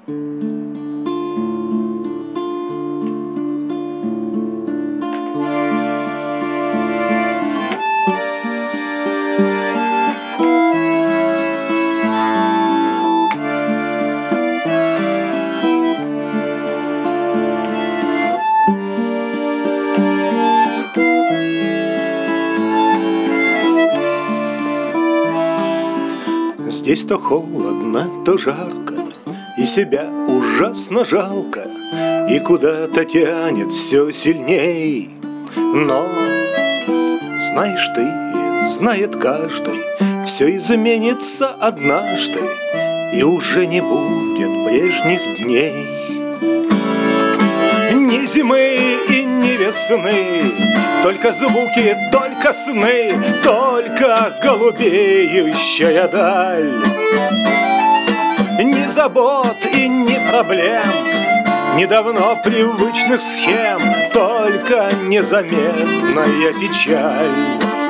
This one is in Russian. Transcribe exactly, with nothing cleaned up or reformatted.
Здесь то холодно, то жарко, и себя ужасно жалко, и куда-то тянет все сильней. Но, знаешь ты, знает каждый, все изменится однажды, и уже не будет прежних дней. Ни зимы и ни весны, только звуки, только сны, только голубеющая даль. Ни забот и ни проблем, ни давно привычных схем, только незаметная печаль.